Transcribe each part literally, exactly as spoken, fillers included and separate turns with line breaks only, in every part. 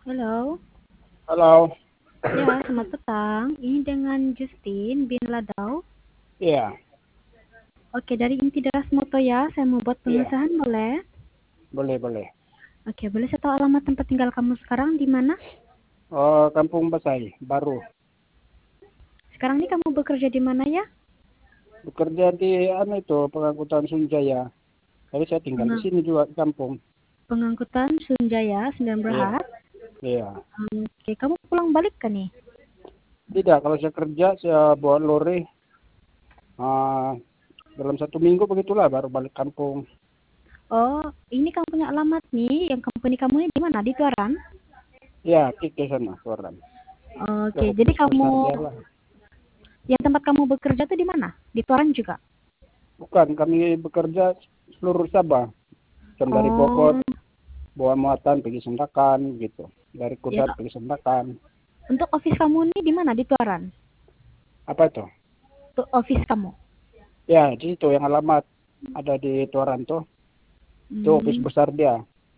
Halo.
Halo.
Ya, selamat petang. Ini dengan Justin bin Ladau.
Iya.
Oke, dari Inti Deras Moto ya. Saya mau buat
Iya.
pengesahan, boleh?
Boleh, boleh.
Oke, boleh saya tahu alamat tempat tinggal kamu sekarang di mana?
Oh, Kampung Basai, Baru.
Sekarang ini kamu bekerja di mana ya?
Bekerja di anu itu, pengangkutan Sunjaya. Tapi saya tinggal di
Pengang-
sini juga di kampung.
Pengangkutan Sunjaya, Sembilan
Iya.
Berhad.
Iya.
Oke, kamu pulang balik kan nih?
Tidak, kalau saya kerja saya bawa lori. ah, dalam satu minggu begitulah baru balik kampung.
Oh, ini kamu punya alamat nih. Yang company kamu ini di mana? Di Tuaran?
Iya, kik di sana, Tuaran. Ke
Oke, jadi
office besar
kamu
dia lah.
yang tempat kamu bekerja tuh di mana? Di Tuaran juga?
Bukan, kami bekerja seluruh Sabah. Kan dari
Oh,
Bogor, bawa muatan pergi Sendakan gitu. Dari
ya.
Kudat pergi Sendakan.
Untuk office kamu ini di mana? Di Tuaran?
Apa itu?
Untuk office kamu?
Ya, di situ yang alamat ada di Tuaran tuh. Itu office
Hmm.
besar dia.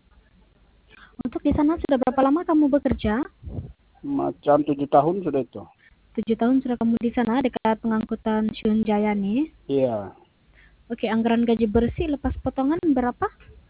Untuk di sana sudah berapa lama kamu bekerja?
Macam tujuh tahun sudah itu.
Tujuh tahun sudah kamu di sana dekat pengangkutan Shunjaya nih.
Iya.
Oke, anggaran gaji bersih lepas potongan berapa?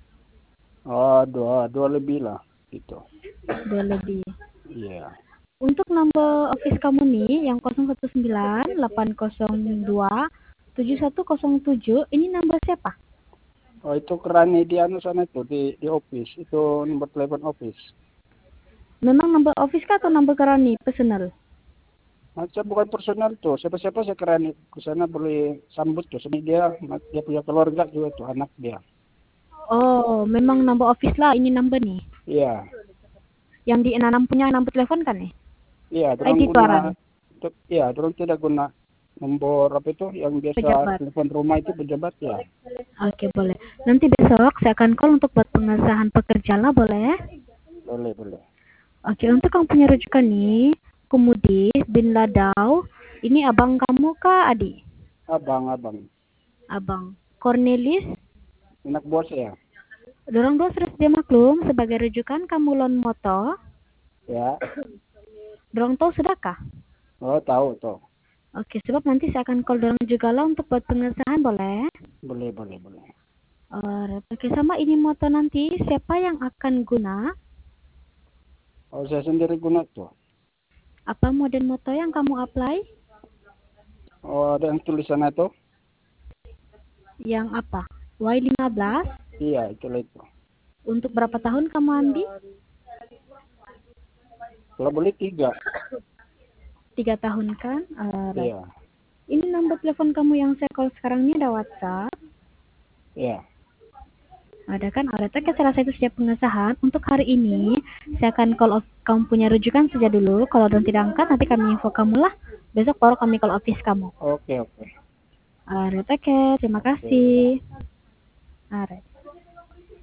Oh, dua, dua lebih lah. Gitu.
Dua lebih.
Iya.
Untuk nomor office kamu nih yang nol satu sembilan delapan nol dua tujuh satu nol tujuh, ini nomor siapa?
Oh, itu kerani di anu sana itu, di, di office. Itu nomor telepon office.
Memang nomor office kah atau nomor kerani personal?
Macam bukan personal tuh. Siapa-siapa saya kerani ke sana boleh sambut tuh. Sama dia, dia punya keluarga juga tuh, anak dia.
Oh, memang nomor office lah ini nomor nih.
Iya.
Yang di enam punya nomor telepon kan nih?
Iya,
I D
dorong
Tuaran.
guna, iya, dorong tidak guna nomor apa itu yang biasa
Pejabat.
telepon rumah itu pejabat ya.
Oke, boleh. Nanti besok saya akan call untuk buat pengesahan pekerja lah, boleh?
Boleh, boleh.
Oke, untuk kamu punya rujukan nih, Kumudi bin Ladau, ini abang kamu kah, Adi?
Abang, abang.
Abang. Cornelis,
Anak bos ya.
dorong dua sudah sedia maklum sebagai rujukan kamu lon moto.
Ya.
Dorong tahu sudah kah?
Oh, tahu tuh.
Oke, sebab nanti saya akan call dorong juga lah untuk buat pengesahan, boleh?
Boleh, boleh, boleh.
Alright. Oke, sama ini moto nanti, siapa yang akan guna?
Oh, saya sendiri guna tuh.
Apa model moto yang kamu apply?
Oh, ada yang tulisan itu?
Yang apa? Y lima belas?
Iya, itu itu.
Untuk berapa tahun kamu ambil?
Kalau boleh tiga.
Tiga tahun kan? Alright.
Iya.
Ini nomor telepon kamu yang saya call sekarang ini ada WhatsApp?
Iya.
Ada kan? Alright. Oke, saya rasa itu siap pengesahan. Untuk hari ini, saya akan call off, kamu punya rujukan saja dulu. Kalau belum tidak angkat, nanti kami info kamu lah. Besok baru kami call office kamu.
Oke, oke.
Alright, oke. Terima
Oke.
kasih. Alright.